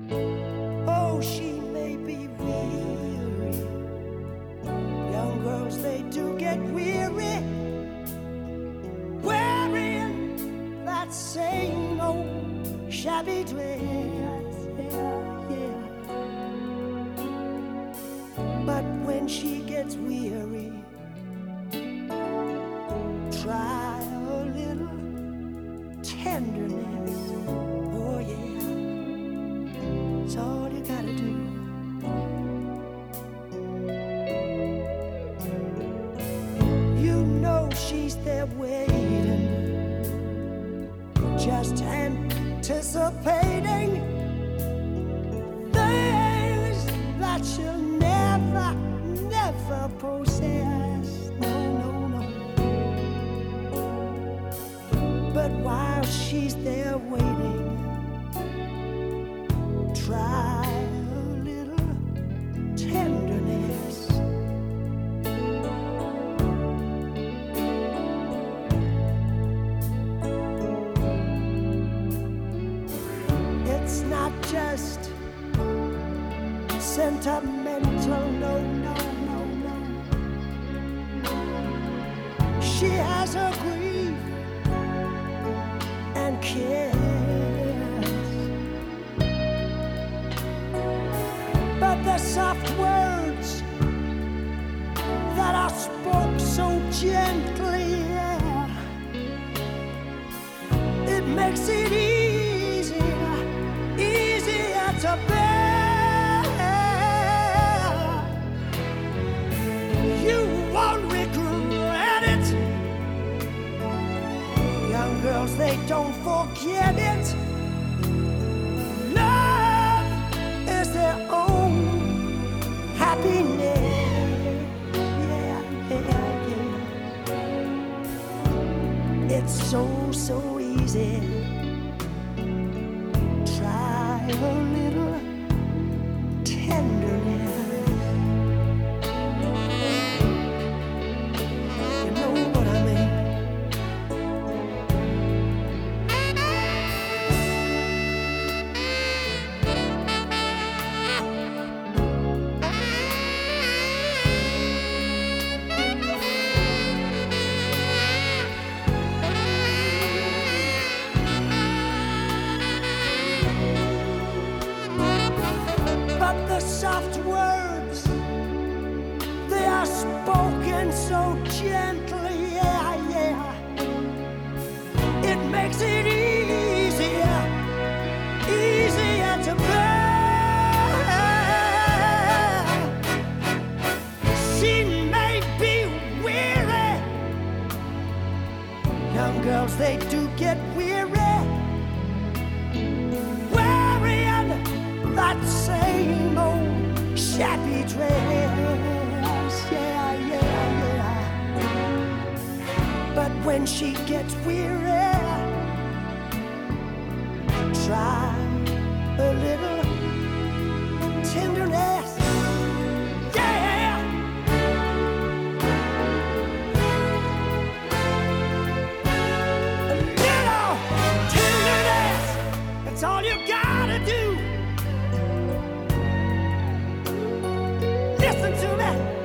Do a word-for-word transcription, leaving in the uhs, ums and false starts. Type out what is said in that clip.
Oh, she may be weary. Young girls, they do get weary, wearing that same old shabby dress. Yeah, yeah. But when she gets weary, try a little tenderness. Oh yeah, it's all you gotta do. You know she's there waiting, just anticipating things that she'll never, never possess. No, no, no. But while she's there waiting, try a little tenderness. It's not just sentimental, no, no, no, no. She has her grief and cares, but the soft words that are spoke so gently, yeah, it makes it easier, easier to bear. You won't regret it. Young girls, they don't forget it. Love is their own happiness. Yeah, yeah, yeah. It's so, so easy. Try a little tenderness. You know what I mean? But the soft words, they are spoken so gently, yeah, yeah. It makes it easier, easier to bear. She may be weary. Young girls, they do get weary, wearing that same old shabby dress. Yeah, yeah, yeah. But when she gets weary, try a little tenderness. Yeah, a little tenderness. That's all you gotta do. Listen to me.